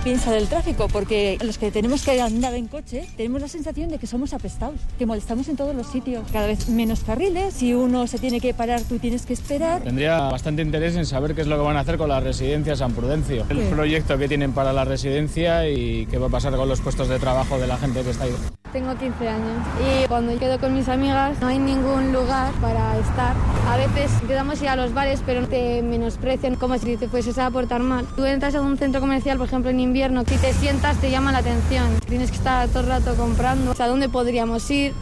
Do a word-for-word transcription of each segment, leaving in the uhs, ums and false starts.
piensa del tráfico, porque los que tenemos que andar en coche tenemos la sensación de que somos apestados, que molestamos en todos los sitios, cada vez menos carriles, si uno se tiene que parar tú tienes que esperar. Tendría bastante interés en saber qué es lo que van a hacer con la residencia San Prudencio, el ¿Qué? proyecto que tienen para la residencia y qué va a pasar con los puestos de trabajo de la gente que está ahí. Tengo quince años y cuando quedo con mis amigas no hay ningún lugar para estar. A veces intentamos ir a los bares pero te menosprecian como si te fueses a portar mal. Tú entras a un centro comercial, por ejemplo en invierno, si te sientas te llama la atención. Tienes que estar todo el rato comprando. ¿A dónde podríamos ir?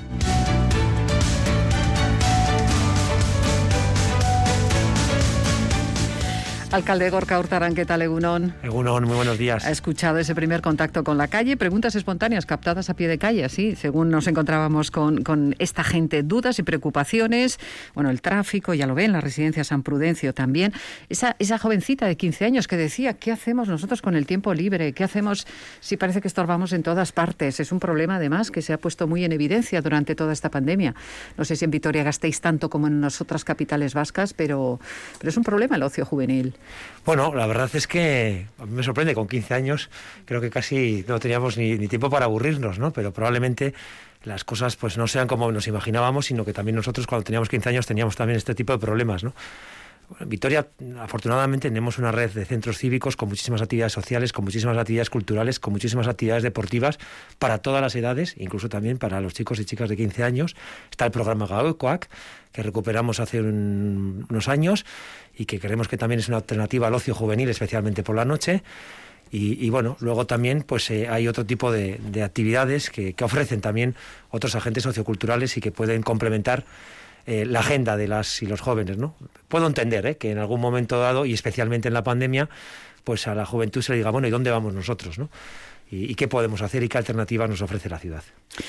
Alcalde Gorka Urtaran, ¿qué tal, Egunon? Egunon, muy buenos días. Ha escuchado ese primer contacto con la calle, preguntas espontáneas captadas a pie de calle, así, según nos encontrábamos con, con esta gente, dudas y preocupaciones, bueno, el tráfico, ya lo ven, la residencia San Prudencio también. Esa, esa jovencita de quince años que decía, ¿qué hacemos nosotros con el tiempo libre? ¿Qué hacemos si parece que estorbamos en todas partes? Es un problema, además, que se ha puesto muy en evidencia durante toda esta pandemia. No sé si en Vitoria-Gasteiz tanto como en las otras capitales vascas, pero, pero es un problema el ocio juvenil. Bueno, la verdad es que a mí me sorprende, con quince años creo que casi no teníamos ni, ni tiempo para aburrirnos, ¿no? Pero probablemente las cosas pues no sean como nos imaginábamos, sino que también nosotros cuando teníamos quince años teníamos también este tipo de problemas, ¿no? Bueno, en Vitoria, afortunadamente, tenemos una red de centros cívicos con muchísimas actividades sociales, con muchísimas actividades culturales, con muchísimas actividades deportivas para todas las edades, incluso también para los chicos y chicas de quince años. Está el programa Gaokoak, que recuperamos hace un, unos años y que creemos que también es una alternativa al ocio juvenil, especialmente por la noche. Y, y bueno, luego también pues eh, hay otro tipo de, de actividades que, que ofrecen también otros agentes socioculturales y que pueden complementar eh, la agenda de las y los jóvenes, ¿no? Puedo entender ¿eh? que en algún momento dado, y especialmente en la pandemia, pues a la juventud se le diga, bueno, ¿y dónde vamos nosotros, no? ¿Y, y qué podemos hacer y qué alternativas nos ofrece la ciudad?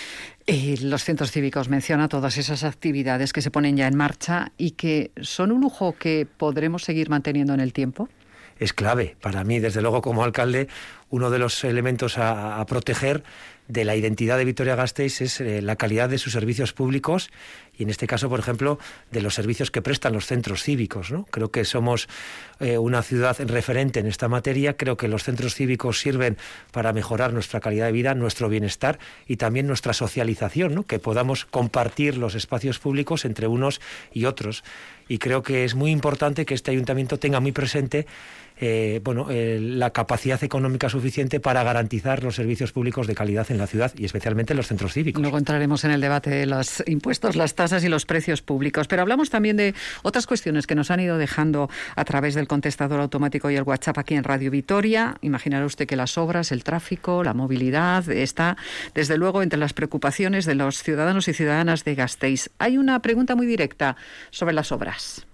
Eh, los centros cívicos menciona todas esas actividades que se ponen ya en marcha y que son un lujo que podremos seguir manteniendo en el tiempo. Es clave para mí, desde luego, como alcalde, uno de los elementos a, a proteger de la identidad de Vitoria-Gasteiz es eh, la calidad de sus servicios públicos y, en este caso, por ejemplo, de los servicios que prestan los centros cívicos, ¿no? Creo que somos eh, una ciudad referente en esta materia. Creo que los centros cívicos sirven para mejorar nuestra calidad de vida, nuestro bienestar y también nuestra socialización, ¿no? Que podamos compartir los espacios públicos entre unos y otros. Y creo que es muy importante que este ayuntamiento tenga muy presente eh, bueno, eh, la capacidad económica suficiente para garantizar los servicios públicos de calidad en la ciudad y especialmente en los centros cívicos. Luego entraremos en el debate de los impuestos, las tasas y los precios públicos, pero hablamos también de otras cuestiones que nos han ido dejando a través del contestador automático y el WhatsApp aquí en Radio Vitoria. Imaginará usted que las obras, el tráfico, la movilidad está desde luego entre las preocupaciones de los ciudadanos y ciudadanas de Gasteiz. Hay una pregunta muy directa sobre las obras.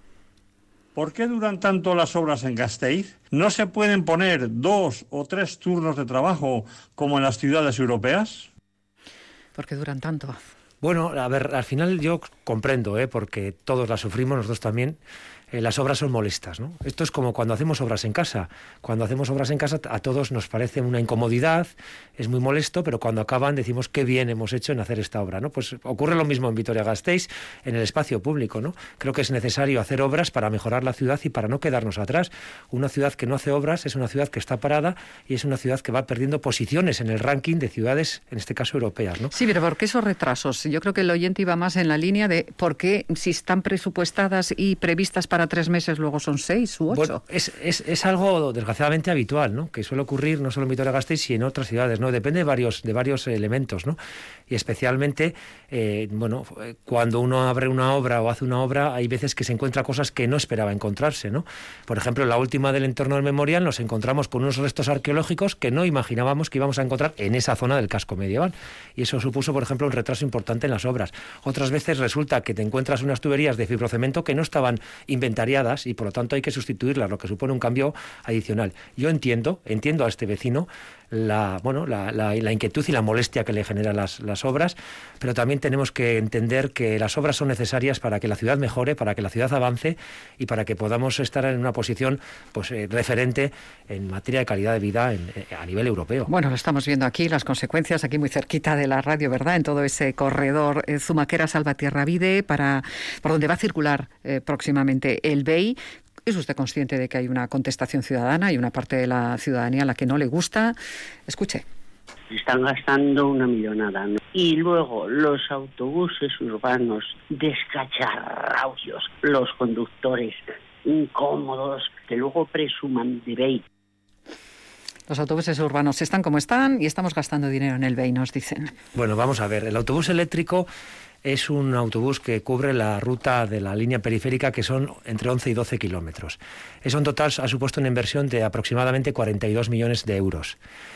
¿Por qué duran tanto las obras en Gasteiz? ¿No se pueden poner dos o tres turnos de trabajo como en las ciudades europeas? ¿Por qué duran tanto? Bueno, a ver, al final yo comprendo, ¿eh? Porque todos las sufrimos, nosotros también. Eh, las obras son molestas, ¿no? Esto es como cuando hacemos obras en casa. Cuando hacemos obras en casa a todos nos parece una incomodidad, es muy molesto, pero cuando acaban decimos qué bien hemos hecho en hacer esta obra, ¿no? Pues ocurre lo mismo en Vitoria-Gasteiz, en el espacio público, ¿no? Creo que es necesario hacer obras para mejorar la ciudad y para no quedarnos atrás. Una ciudad que no hace obras es una ciudad que está parada y es una ciudad que va perdiendo posiciones en el ranking de ciudades, en este caso europeas, ¿no? Sí, pero ¿por qué esos retrasos? Yo creo que el oyente iba más en la línea de por qué si están presupuestadas y previstas para tres meses, luego son seis u ocho. Bueno, es, es, es algo desgraciadamente habitual, ¿no? Que suele ocurrir no solo en Vitoria-Gasteiz, sino en otras ciudades, ¿no? Depende de varios, de varios elementos, ¿no? Y especialmente, eh, bueno, cuando uno abre una obra o hace una obra, hay veces que se encuentra cosas que no esperaba encontrarse, ¿no? Por ejemplo, en la última del entorno del Memorial nos encontramos con unos restos arqueológicos que no imaginábamos que íbamos a encontrar en esa zona del casco medieval. Y eso supuso, por ejemplo, un retraso importante en las obras. Otras veces resulta que te encuentras unas tuberías de fibrocemento que no estaban inventariadas y por lo tanto hay que sustituirlas, lo que supone un cambio adicional. Yo entiendo, entiendo a este vecino la, bueno, la, la, la inquietud y la molestia que le generan las, las obras, pero también tenemos que entender que las obras son necesarias para que la ciudad mejore, para que la ciudad avance y para que podamos estar en una posición pues eh, referente en materia de calidad de vida en, eh, a nivel europeo. Bueno, lo estamos viendo aquí, las consecuencias aquí muy cerquita de la radio, ¿verdad? En todo ese corredor eh, Zumaquera-Salvatierra-Vide, para por donde va a circular eh, próximamente el B E I. ¿Es usted consciente de que hay una contestación ciudadana y una parte de la ciudadanía a la que no le gusta? Escuche. Están gastando una millonada, ¿no? Y luego los autobuses urbanos descacharrados, los conductores incómodos, que luego presuman de B E I. Los autobuses urbanos están como están y estamos gastando dinero en el B E I, nos dicen. Bueno, vamos a ver, el autobús eléctrico es un autobús que cubre la ruta de la línea periférica, que son entre once y doce kilómetros. Eso en total ha supuesto una inversión de aproximadamente cuarenta y dos millones de euros.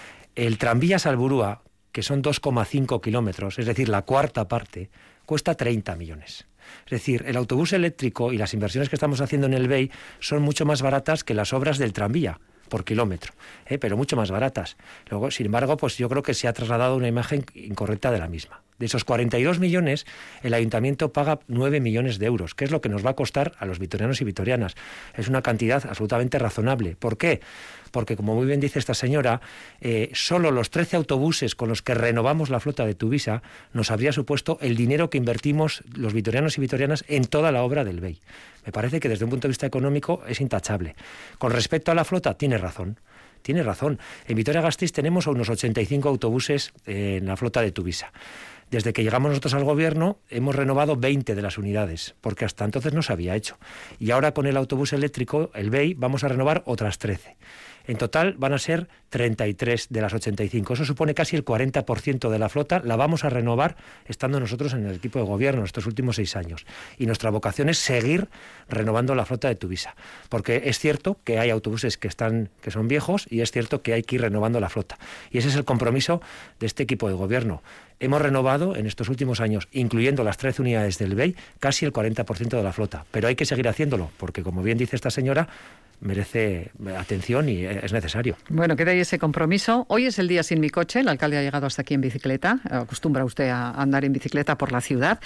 El tranvía Salburua, que son dos coma cinco kilómetros, es decir, la cuarta parte, cuesta treinta millones. Es decir, el autobús eléctrico y las inversiones que estamos haciendo en el B E I son mucho más baratas que las obras del tranvía por kilómetro, ¿eh? pero mucho más baratas. Luego, sin embargo, pues yo creo que se ha trasladado una imagen incorrecta de la misma. De esos cuarenta y dos millones, el ayuntamiento paga nueve millones de euros, que es lo que nos va a costar a los vitorianos y vitorianas. Es una cantidad absolutamente razonable. ¿Por qué? Porque, como muy bien dice esta señora, eh, solo los trece autobuses con los que renovamos la flota de Tuvisa nos habría supuesto el dinero que invertimos los vitorianos y vitorianas en toda la obra del B E I. Me parece que desde un punto de vista económico es intachable. Con respecto a la flota, tiene razón. Tiene razón. En Vitoria-Gasteiz tenemos unos ochenta y cinco autobuses eh, en la flota de Tuvisa. Desde que llegamos nosotros al gobierno hemos renovado veinte de las unidades, porque hasta entonces no se había hecho. Y ahora con el autobús eléctrico, el B E I, vamos a renovar otras trece. En total van a ser treinta y tres de las ochenta y cinco. Eso supone casi el cuarenta por ciento de la flota. La vamos a renovar estando nosotros en el equipo de gobierno estos últimos seis años. Y nuestra vocación es seguir renovando la flota de Tuvisa. Porque es cierto que hay autobuses que están que son viejos y es cierto que hay que ir renovando la flota. Y ese es el compromiso de este equipo de gobierno. Hemos renovado en estos últimos años, incluyendo las trece unidades del B E I, casi el cuarenta por ciento de la flota. Pero hay que seguir haciéndolo, porque como bien dice esta señora, merece atención y es necesario. Bueno, queda ahí ese compromiso. Hoy es el día sin mi coche. El alcalde ha llegado hasta aquí en bicicleta. Acostumbra usted a andar en bicicleta por la ciudad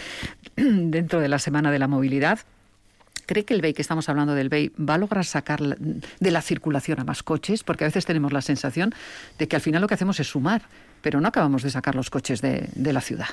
dentro de la Semana de la Movilidad. ¿Cree que el B E I, que estamos hablando del B E I, va a lograr sacar de la circulación a más coches? Porque a veces tenemos la sensación de que al final lo que hacemos es sumar, pero no acabamos de sacar los coches de, de la ciudad.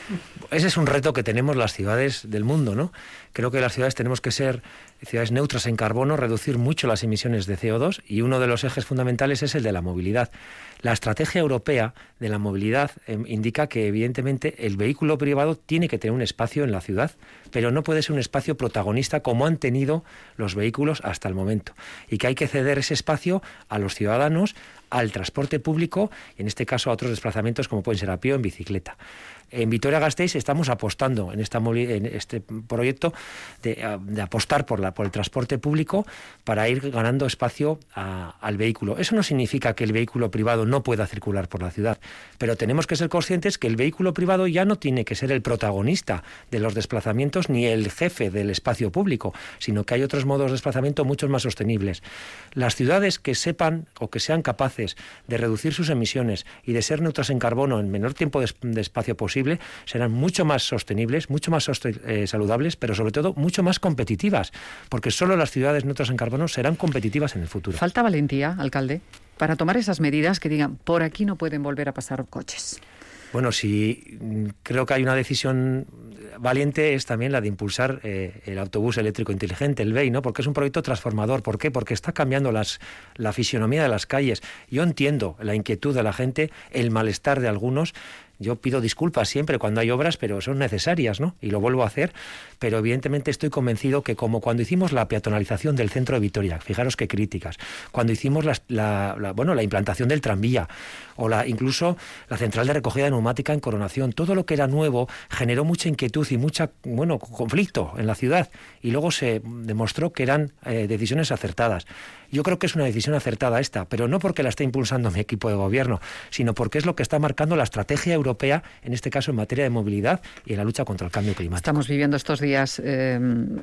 Ese es un reto que tenemos las ciudades del mundo, ¿no? Creo que las ciudades tenemos que ser ciudades neutras en carbono, reducir mucho las emisiones de C O dos, y uno de los ejes fundamentales es el de la movilidad. La estrategia europea de la movilidad eh, indica que, evidentemente, el vehículo privado tiene que tener un espacio en la ciudad, pero no puede ser un espacio protagonista como han tenido los vehículos hasta el momento, y que hay que ceder ese espacio a los ciudadanos, al transporte público, en este caso a otros desplazamientos como pueden ser a pie o en bicicleta. En Vitoria-Gasteiz estamos apostando en, esta, en este proyecto de, de apostar por, la, por el transporte público para ir ganando espacio a, al vehículo. Eso no significa que el vehículo privado no pueda circular por la ciudad, pero tenemos que ser conscientes que el vehículo privado ya no tiene que ser el protagonista de los desplazamientos ni el jefe del espacio público, sino que hay otros modos de desplazamiento mucho más sostenibles. Las ciudades que sepan o que sean capaces de reducir sus emisiones y de ser neutras en carbono en menor tiempo de, de espacio posible serán mucho más sostenibles, mucho más sosten- eh, saludables, pero sobre todo mucho más competitivas, porque solo las ciudades neutras en carbono serán competitivas en el futuro. ¿Falta valentía, alcalde, para tomar esas medidas que digan, por aquí no pueden volver a pasar coches? Bueno, sí, creo que hay una decisión valiente, es también la de impulsar eh, el autobús eléctrico inteligente, el B E I, ¿no? Porque es un proyecto transformador. ¿Por qué? Porque está cambiando las, la fisionomía de las calles. Yo entiendo la inquietud de la gente, el malestar de algunos. Yo pido disculpas siempre cuando hay obras, pero son necesarias, ¿no? Y lo vuelvo a hacer, pero evidentemente estoy convencido que como cuando hicimos la peatonalización del centro de Vitoria, fijaros qué críticas, cuando hicimos la, la, la, bueno, la implantación del tranvía, o la, incluso la central de recogida neumática en Coronación, todo lo que era nuevo generó mucha inquietud y mucha, bueno, conflicto en la ciudad, y luego se demostró que eran eh, decisiones acertadas. Yo creo que es una decisión acertada esta, pero no porque la esté impulsando mi equipo de gobierno, sino porque es lo que está marcando la estrategia europea, en este caso en materia de movilidad y en la lucha contra el cambio climático. Estamos viviendo estos días, eh,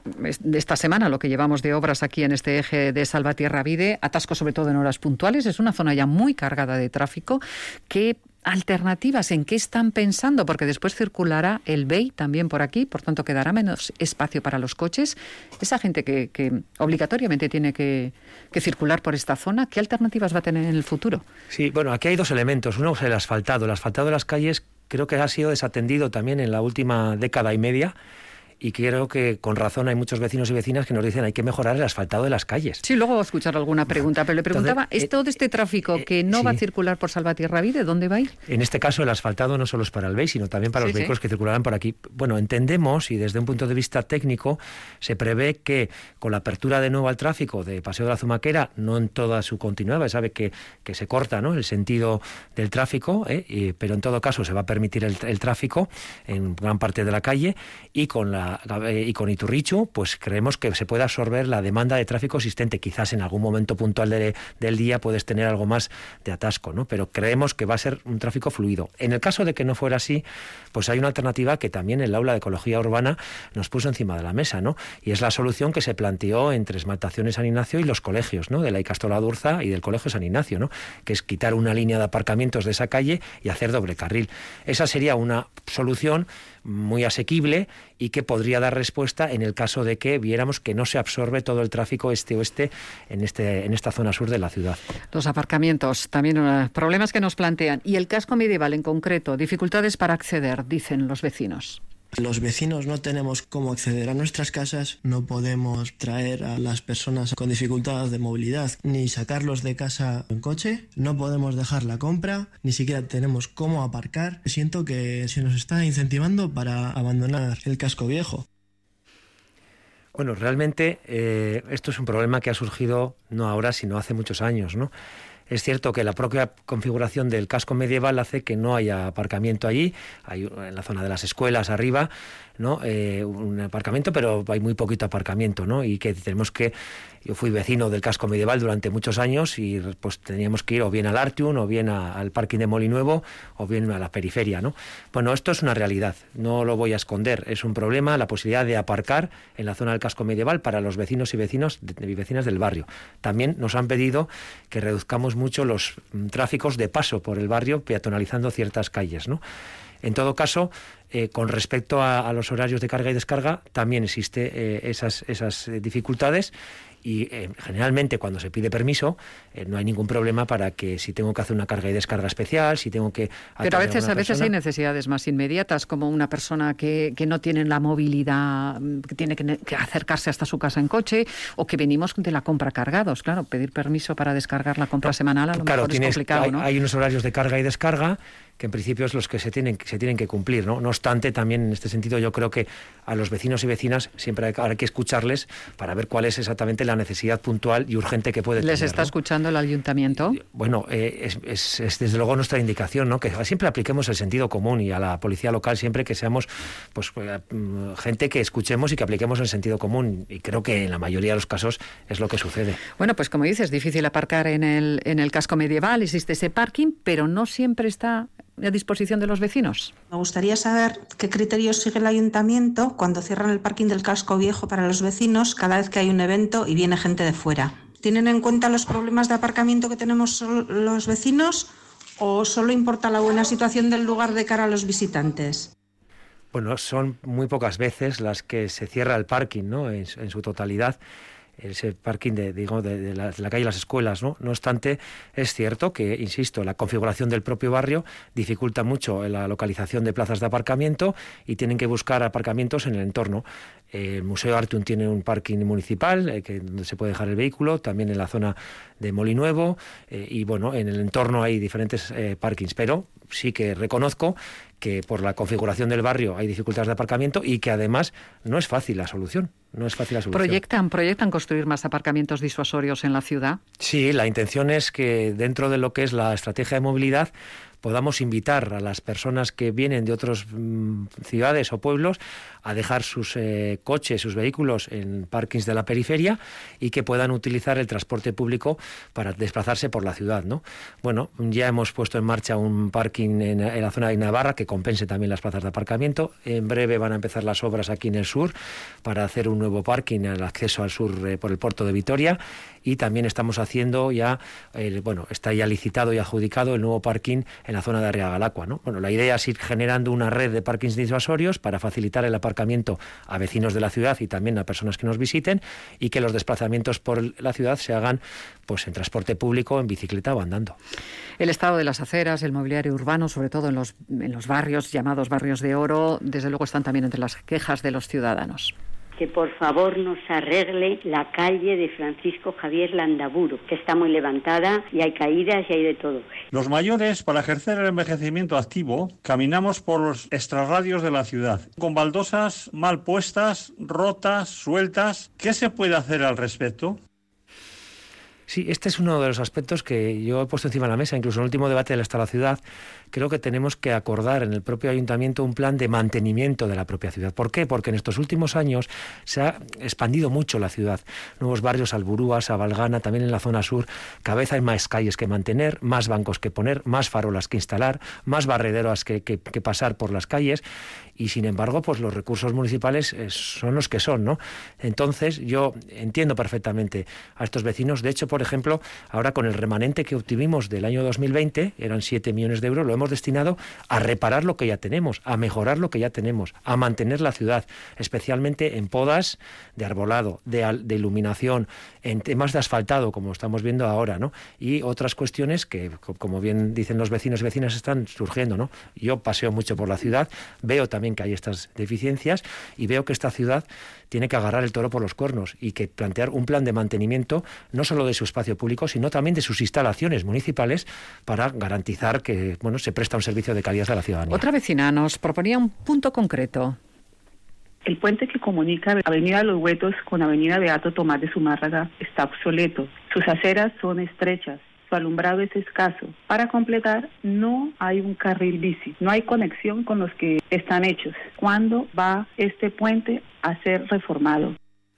de esta semana, lo que llevamos de obras aquí en este eje de Salvatierra-Vide, atasco sobre todo en horas puntuales, es una zona ya muy cargada de tráfico. ¿Qué alternativas, en qué están pensando? Porque después circulará el B E I también por aquí, por tanto quedará menos espacio para los coches. Esa gente que, que obligatoriamente tiene que, que circular por esta zona, ¿qué alternativas va a tener en el futuro? Sí, bueno, aquí hay dos elementos. Uno es el asfaltado. El asfaltado de las calles creo que ha sido desatendido también en la última década y media. y creo que con razón hay muchos vecinos y vecinas que nos dicen hay que mejorar el asfaltado de las calles. Sí, luego voy a escuchar alguna pregunta, pero le preguntaba, Entonces, ¿es todo este tráfico eh, que no sí. va a circular por Salvatierra-Vie, de dónde va a ir? En este caso el asfaltado no solo es para el B E I, sino también para sí, los vehículos sí. que circularán por aquí. Bueno, entendemos, y desde un punto de vista técnico, se prevé que con la apertura de nuevo al tráfico de Paseo de la Zumaquera, no en toda su continuidad, sabe que, que se corta, ¿no?, el sentido del tráfico, ¿eh? y, pero en todo caso se va a permitir el, el tráfico en gran parte de la calle, y con la eh, y con Iturrichu, pues creemos que se puede absorber la demanda de tráfico existente. Quizás en algún momento puntual de, del día puedes tener algo más de atasco, ¿no? Pero creemos que va a ser un tráfico fluido. En el caso de que no fuera así, pues hay una alternativa que también el Aula de Ecología Urbana nos puso encima de la mesa, ¿no? Y es la solución que se planteó entre Esmaltaciones San Ignacio y los colegios, ¿no?, de la Icastola Durza y del Colegio San Ignacio, ¿no?, que es quitar una línea de aparcamientos de esa calle y hacer doble carril. Esa sería una solución muy asequible y que podría dar respuesta en el caso de que viéramos que no se absorbe todo el tráfico este-oeste en, este, en esta zona sur de la ciudad. Los aparcamientos, también uh, problemas que nos plantean. Y el casco medieval en concreto, dificultades para acceder, dicen los vecinos. Los vecinos no tenemos cómo acceder a nuestras casas, no podemos traer a las personas con dificultades de movilidad ni sacarlos de casa en coche, no podemos dejar la compra, ni siquiera tenemos cómo aparcar. Siento que se nos está incentivando para abandonar el casco viejo. Bueno, realmente eh, esto es un problema que ha surgido no ahora, sino hace muchos años, ¿no? Es cierto que la propia configuración del casco medieval hace que no haya aparcamiento allí. Hay en la zona de las escuelas arriba, ¿no?, eh, un aparcamiento, pero hay muy poquito aparcamiento, ¿no? Y que tenemos que... Yo fui vecino del casco medieval durante muchos años y pues teníamos que ir o bien al Artium, o bien a, al parking de Molinuevo, o bien a la periferia, ¿no? Bueno, esto es una realidad, no lo voy a esconder. Es un problema la posibilidad de aparcar en la zona del casco medieval para los vecinos y vecinos y vecinas del barrio. También nos han pedido que reduzcamos mucho los mm, tráficos de paso por el barrio, peatonalizando ciertas calles, ¿no? En todo caso, eh, con respecto a, a los horarios de carga y descarga, también existe eh, esas, esas dificultades. Y eh, generalmente cuando se pide permiso eh, no hay ningún problema para que si tengo que hacer una carga y descarga especial, si tengo que... Pero a veces a, a veces hay necesidades más inmediatas, como una persona que, que no tiene la movilidad, que tiene que, que acercarse hasta su casa en coche, o que venimos de la compra cargados. Claro, pedir permiso para descargar la compra no, semanal a lo claro, mejor tienes, es complicado, hay, ¿no? Hay unos horarios de carga y descarga que en principio es los que se tienen, se tienen que cumplir, ¿no? No obstante, también en este sentido yo creo que a los vecinos y vecinas siempre hay, hay que escucharles para ver cuál es exactamente la necesidad puntual y urgente que puede tener. ¿Les está ¿no? escuchando el ayuntamiento? Bueno, eh, es, es, es desde luego nuestra indicación, ¿no?, que siempre apliquemos el sentido común, y a la policía local siempre que seamos pues gente que escuchemos y que apliquemos el sentido común, y creo que en la mayoría de los casos es lo que sucede. Bueno, pues como dices, difícil aparcar en el, en el casco medieval, existe ese parking, pero no siempre está a disposición de los vecinos. Me gustaría saber qué criterios sigue el ayuntamiento cuando cierran el parking del casco viejo para los vecinos cada vez que hay un evento y viene gente de fuera. ¿Tienen en cuenta los problemas de aparcamiento que tenemos los vecinos o solo importa la buena situación del lugar de cara a los visitantes? Bueno, son muy pocas veces las que se cierra el parking, ¿no?, en, en su totalidad. Ese parking de, digo, de, de, la, de la calle y las escuelas, ¿no? No obstante, es cierto que, insisto, la configuración del propio barrio dificulta mucho la localización de plazas de aparcamiento y tienen que buscar aparcamientos en el entorno. Eh, el Museo Artium tiene un parking municipal eh, que, donde se puede dejar el vehículo, también en la zona de Molinuevo, eh, y bueno, en el entorno hay diferentes eh, parkings, pero sí que reconozco que por la configuración del barrio hay dificultades de aparcamiento y que además no es fácil la solución. No es fácil la solución. ¿Proyectan, proyectan construir más aparcamientos disuasorios en la ciudad? Sí, la intención es que dentro de lo que es la estrategia de movilidad podamos invitar a las personas que vienen de otras mmm, ciudades o pueblos a dejar sus eh, coches, sus vehículos en parkings de la periferia y que puedan utilizar el transporte público para desplazarse por la ciudad, ¿no? Bueno, ya hemos puesto en marcha un parking en, en la zona de Navarra que compense también las plazas de aparcamiento. En breve van a empezar las obras aquí en el sur para hacer un nuevo parking al acceso al sur eh, por el puerto de Vitoria, y también estamos haciendo ya, eh, bueno, está ya licitado y adjudicado el nuevo parking en en la zona de Arriagalacua, ¿no? Bueno, la idea es ir generando una red de parkings disuasorios para facilitar el aparcamiento a vecinos de la ciudad y también a personas que nos visiten, y que los desplazamientos por la ciudad se hagan pues en transporte público, en bicicleta o andando. El estado de las aceras, el mobiliario urbano, sobre todo en los, en los barrios llamados barrios de oro, desde luego están también entre las quejas de los ciudadanos. Que por favor nos arregle la calle de Francisco Javier Landaburu, que está muy levantada y hay caídas y hay de todo. Los mayores, para ejercer el envejecimiento activo, caminamos por los extrarradios de la ciudad, con baldosas mal puestas, rotas, sueltas. ¿Qué se puede hacer al respecto? Sí, este es uno de los aspectos que yo he puesto encima de la mesa, incluso en el último debate del Estado de la Ciudad. Creo que tenemos que acordar en el propio ayuntamiento un plan de mantenimiento de la propia ciudad. ¿Por qué? Porque en estos últimos años se ha expandido mucho la ciudad. Nuevos barrios, Alburúa, Sabalgana, también en la zona sur. Cada vez hay más calles que mantener, más bancos que poner, más farolas que instalar, más barrederas que, que, que pasar por las calles. Y sin embargo, pues los recursos municipales eh, son los que son, ¿no? Entonces, yo entiendo perfectamente a estos vecinos. De hecho, por ejemplo, ahora con el remanente que obtuvimos del año dos mil veinte, eran siete millones de euros, lo hemos destinado a reparar lo que ya tenemos, a mejorar lo que ya tenemos, a mantener la ciudad, especialmente en podas de arbolado, de, al, de iluminación, en temas de asfaltado, como estamos viendo ahora, ¿no? Y otras cuestiones que, como bien dicen los vecinos y vecinas, están surgiendo, ¿no? Yo paseo mucho por la ciudad, veo también que hay estas deficiencias y veo que esta ciudad tiene que agarrar el toro por los cuernos y que plantear un plan de mantenimiento no solo de su espacio público, sino también de sus instalaciones municipales para garantizar que, bueno, se presta un servicio de calidad a la ciudadanía. Otra vecina nos proponía un punto concreto. El puente que comunica Avenida Los Huetos con Avenida Beato Tomás de Zumárraga está obsoleto. Sus aceras son estrechas. Su alumbrado es escaso. Para completar, no hay un carril bici, no hay conexión con los que están hechos. ¿Cuándo va este puente a ser reformado?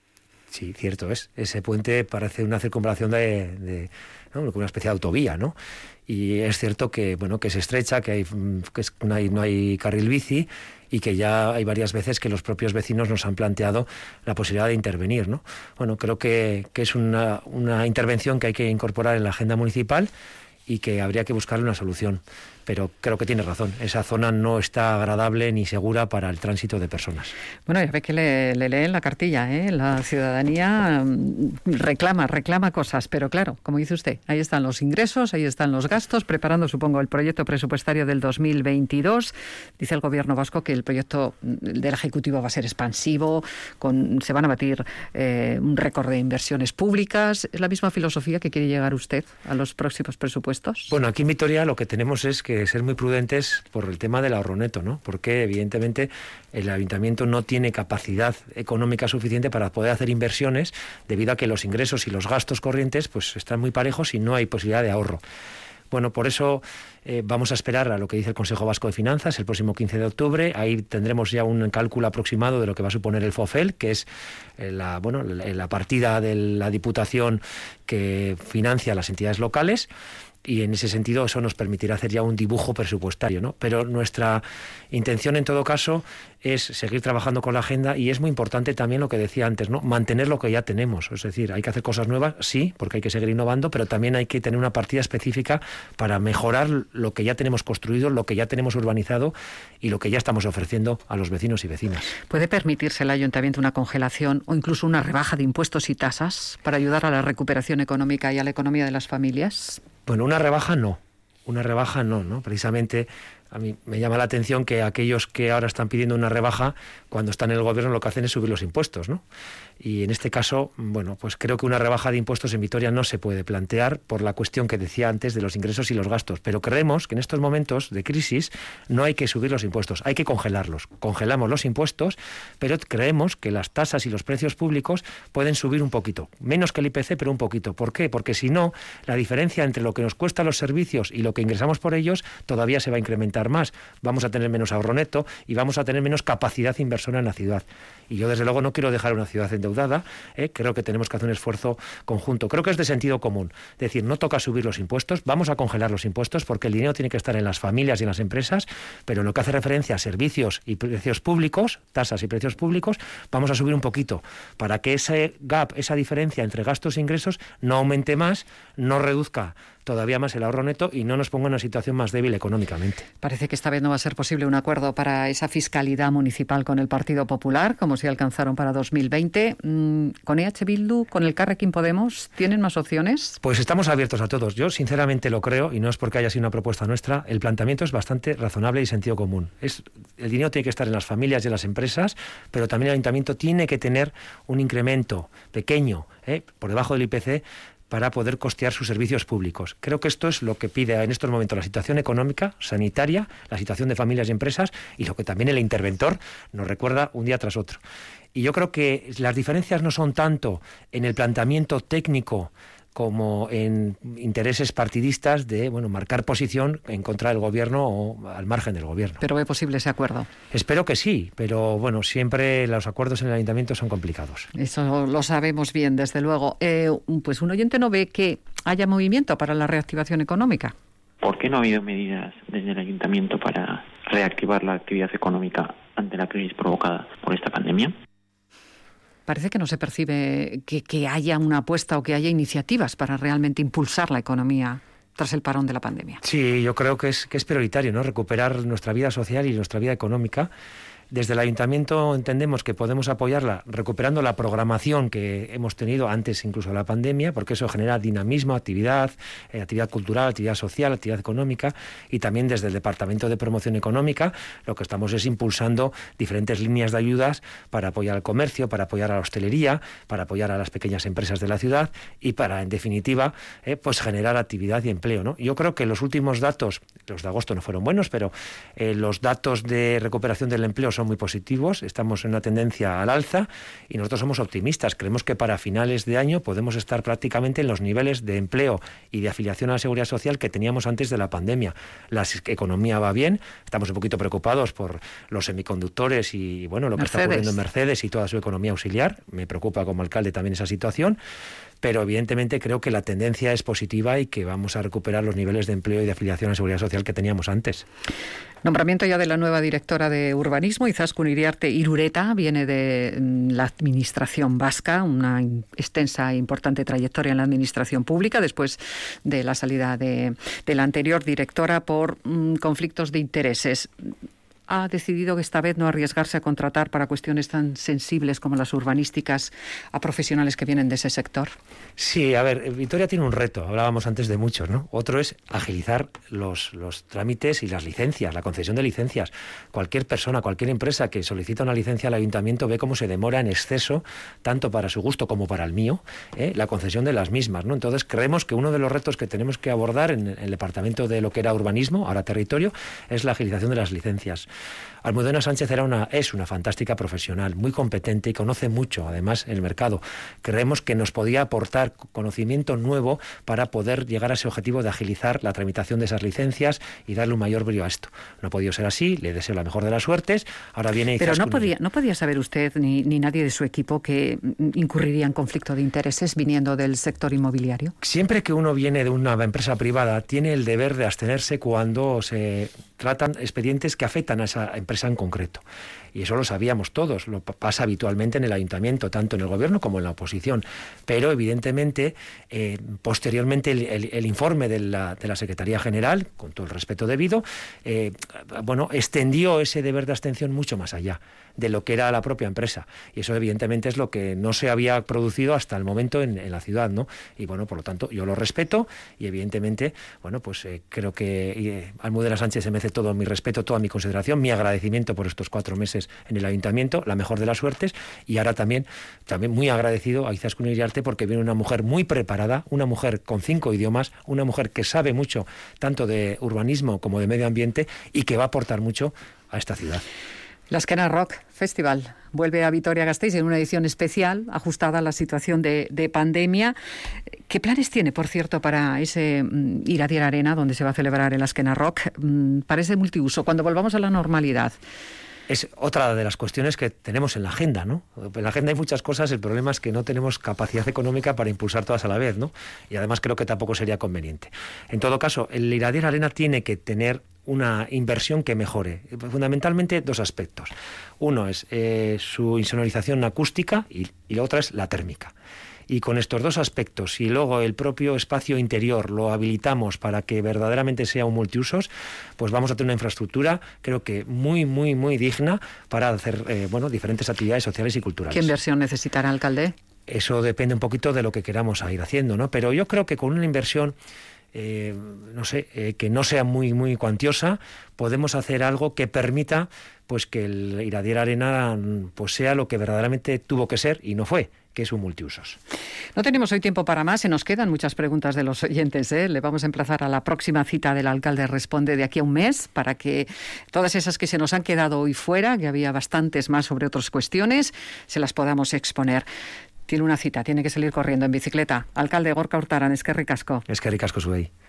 Sí, cierto es. Ese puente parece una circunvalación de, de ¿no? una especie de autovía, ¿no? Y es cierto que bueno que se estrecha, que, hay, que es, no, hay, no hay carril bici y que ya hay varias veces que los propios vecinos nos han planteado la posibilidad de intervenir, ¿no? Bueno, creo que, que es una, una intervención que hay que incorporar en la agenda municipal y que habría que buscarle una solución. Pero creo que tiene razón, esa zona no está agradable ni segura para el tránsito de personas. Bueno, ya ve que le, le leen la cartilla, ¿eh? La ciudadanía reclama, reclama cosas, pero claro, como dice usted, ahí están los ingresos, ahí están los gastos, preparando, supongo, el proyecto presupuestario del dos mil veintidós. Dice el Gobierno vasco que el proyecto del Ejecutivo va a ser expansivo, con, se van a batir eh, un récord de inversiones públicas. ¿Es la misma filosofía que quiere llegar usted a los próximos presupuestos? Bueno, aquí en Vitoria lo que tenemos es que ser muy prudentes por el tema del ahorro neto, ¿no? Porque evidentemente el ayuntamiento no tiene capacidad económica suficiente para poder hacer inversiones debido a que los ingresos y los gastos corrientes pues están muy parejos y no hay posibilidad de ahorro. Bueno, por eso eh, vamos a esperar a lo que dice el Consejo Vasco de Finanzas el próximo quince de octubre. Ahí tendremos ya un cálculo aproximado de lo que va a suponer el FOFEL, que es eh, la, bueno, la, la partida de la Diputación que financia a las entidades locales. Y en ese sentido eso nos permitirá hacer ya un dibujo presupuestario, ¿no? Pero nuestra intención en todo caso es seguir trabajando con la agenda y es muy importante también lo que decía antes, ¿no? Mantener lo que ya tenemos. Es decir, hay que hacer cosas nuevas, sí, porque hay que seguir innovando, pero también hay que tener una partida específica para mejorar lo que ya tenemos construido, lo que ya tenemos urbanizado y lo que ya estamos ofreciendo a los vecinos y vecinas. ¿Puede permitirse el ayuntamiento una congelación o incluso una rebaja de impuestos y tasas para ayudar a la recuperación económica y a la economía de las familias? Bueno, una rebaja no, una rebaja no, ¿no? Precisamente a mí me llama la atención que aquellos que ahora están pidiendo una rebaja, cuando están en el gobierno lo que hacen es subir los impuestos, ¿no? Y en este caso, bueno, pues creo que una rebaja de impuestos en Vitoria no se puede plantear por la cuestión que decía antes de los ingresos y los gastos. Pero creemos que en estos momentos de crisis no hay que subir los impuestos, hay que congelarlos. Congelamos los impuestos, pero creemos que las tasas y los precios públicos pueden subir un poquito, menos que el I P C, pero un poquito. ¿Por qué? Porque si no, la diferencia entre lo que nos cuesta los servicios y lo que ingresamos por ellos todavía se va a incrementar endeudar más, vamos a tener menos ahorro neto y vamos a tener menos capacidad inversora en la ciudad. Y yo, desde luego, no quiero dejar una ciudad endeudada, ¿eh? Creo que tenemos que hacer un esfuerzo conjunto. Creo que es de sentido común. Es decir, no toca subir los impuestos, vamos a congelar los impuestos porque el dinero tiene que estar en las familias y en las empresas, pero en lo que hace referencia a servicios y precios públicos, tasas y precios públicos, vamos a subir un poquito para que ese gap, esa diferencia entre gastos e ingresos no aumente más, no reduzca todavía más el ahorro neto y no nos ponga en una situación más débil económicamente. Parece que esta vez no va a ser posible un acuerdo para esa fiscalidad municipal con el Partido Popular, como se alcanzaron para dos mil veinte. ¿Con E H Bildu, con el Carrequín Podemos, tienen más opciones? Pues estamos abiertos a todos. Yo sinceramente lo creo, y no es porque haya sido una propuesta nuestra, el planteamiento es bastante razonable y sentido común. Es, el dinero tiene que estar en las familias y en las empresas, pero también el ayuntamiento tiene que tener un incremento pequeño, ¿eh? por debajo del I P C, para poder costear sus servicios públicos. Creo que esto es lo que pide en estos momentos la situación económica, sanitaria, la situación de familias y empresas y lo que también el interventor nos recuerda un día tras otro. Y yo creo que las diferencias no son tanto en el planteamiento técnico como en intereses partidistas de bueno marcar posición en contra del gobierno o al margen del gobierno. ¿Pero ve posible ese acuerdo? Espero que sí, pero bueno, siempre los acuerdos en el ayuntamiento son complicados. Eso lo sabemos bien, desde luego. Eh, pues un oyente no ve que haya movimiento para la reactivación económica. ¿Por qué no ha habido medidas desde el ayuntamiento para reactivar la actividad económica ante la crisis provocada por esta pandemia? Parece que no se percibe que, que haya una apuesta o que haya iniciativas para realmente impulsar la economía tras el parón de la pandemia. Sí, yo creo que es, que es prioritario, ¿no? Recuperar nuestra vida social y nuestra vida económica. Desde el ayuntamiento entendemos que podemos apoyarla recuperando la programación que hemos tenido antes incluso de la pandemia, porque eso genera dinamismo, actividad, eh, actividad cultural, actividad social, actividad económica, y también desde el Departamento de Promoción Económica lo que estamos es impulsando diferentes líneas de ayudas para apoyar al comercio, para apoyar a la hostelería, para apoyar a las pequeñas empresas de la ciudad y para, en definitiva, eh, pues generar actividad y empleo, ¿no? Yo creo que los últimos datos, los de agosto no fueron buenos, pero eh, los datos de recuperación del empleo son muy positivos, estamos en una tendencia al alza y nosotros somos optimistas. Creemos que para finales de año podemos estar prácticamente en los niveles de empleo y de afiliación a la Seguridad Social que teníamos antes de la pandemia. La economía va bien, estamos un poquito preocupados por los semiconductores y bueno, lo que Mercedes. está ocurriendo en Mercedes y toda su economía auxiliar. Me preocupa como alcalde también esa situación, pero evidentemente creo que la tendencia es positiva y que vamos a recuperar los niveles de empleo y de afiliación a la Seguridad Social que teníamos antes. Nombramiento ya de la nueva directora de Urbanismo, Izaskun Iriarte Irureta, viene de la Administración vasca, una extensa e importante trayectoria en la Administración pública, después de la salida de, de la anterior directora por mmm, conflictos de intereses. ¿Ha decidido que esta vez no arriesgarse a contratar para cuestiones tan sensibles como las urbanísticas a profesionales que vienen de ese sector? Sí, a ver, Vitoria tiene un reto, hablábamos antes de muchos, ¿no? Otro es agilizar los, los trámites y las licencias, la concesión de licencias. Cualquier persona, cualquier empresa que solicita una licencia al ayuntamiento ve cómo se demora en exceso, tanto para su gusto como para el mío, ¿eh? la concesión de las mismas, ¿no? Entonces creemos que uno de los retos que tenemos que abordar en el departamento de lo que era urbanismo, ahora territorio, es la agilización de las licencias. Almudena Sánchez era una, es una fantástica profesional, muy competente y conoce mucho, además, el mercado. Creemos que nos podía aportar conocimiento nuevo para poder llegar a ese objetivo de agilizar la tramitación de esas licencias y darle un mayor brío a esto. No ha podido ser así, le deseo la mejor de las suertes. Ahora viene Pero no podía, no podía saber usted ni, ni nadie de su equipo que incurriría en conflicto de intereses viniendo del sector inmobiliario. Siempre que uno viene de una empresa privada, tiene el deber de abstenerse cuando se tratan expedientes que afectan a esa empresa en concreto. Y eso lo sabíamos todos, lo pasa habitualmente en el ayuntamiento, tanto en el gobierno como en la oposición. Pero evidentemente, eh, posteriormente el, el, el informe de la, de la Secretaría General, con todo el respeto debido, eh, bueno, extendió ese deber de abstención mucho más allá de lo que era la propia empresa. Y eso evidentemente es lo que no se había producido hasta el momento en, en la ciudad, ¿no? Y bueno, por lo tanto, yo lo respeto y evidentemente, bueno, pues eh, creo que eh, Almudena Sánchez se merece todo mi respeto, toda mi consideración, mi agradecimiento por estos cuatro meses en el ayuntamiento, la mejor de las suertes, y ahora también, también muy agradecido a Izaskun Iriarte porque viene una mujer muy preparada, una mujer con cinco idiomas, una mujer que sabe mucho tanto de urbanismo como de medio ambiente y que va a aportar mucho a esta ciudad. La Esquena Rock Festival vuelve a Vitoria-Gasteiz en una edición especial, ajustada a la situación de, de pandemia. ¿Qué planes tiene, por cierto, para ese um, Iradier Arena, donde se va a celebrar el Esquena Rock, um, para ese multiuso, cuando volvamos a la normalidad? Es otra de las cuestiones que tenemos en la agenda, ¿no? En la agenda hay muchas cosas, el problema es que no tenemos capacidad económica para impulsar todas a la vez, ¿no? Y además creo que tampoco sería conveniente. En todo caso, el Iradier Arena tiene que tener una inversión que mejore. Fundamentalmente dos aspectos. Uno es eh, su insonorización acústica y, y la otra es la térmica. Y con estos dos aspectos, y luego el propio espacio interior lo habilitamos para que verdaderamente sea un multiusos, pues vamos a tener una infraestructura, creo que muy, muy, muy digna para hacer eh, bueno, diferentes actividades sociales y culturales. ¿Qué inversión necesitará, alcalde? Eso depende un poquito de lo que queramos ir haciendo, ¿no? Pero yo creo que con una inversión Eh, no sé, eh, que no sea muy muy cuantiosa, podemos hacer algo que permita pues que el Iradier Arena pues sea lo que verdaderamente tuvo que ser y no fue, que es un multiusos. No tenemos hoy tiempo para más, se nos quedan muchas preguntas de los oyentes, ¿eh? Le vamos a emplazar a la próxima cita del Alcalde Responde de aquí a un mes, para que todas esas que se nos han quedado hoy fuera, que había bastantes más sobre otras cuestiones, se las podamos exponer. Tiene una cita, tiene que salir corriendo en bicicleta. Alcalde Gorka Urtaran, eskerrik asko. Eskerrik asko zuei.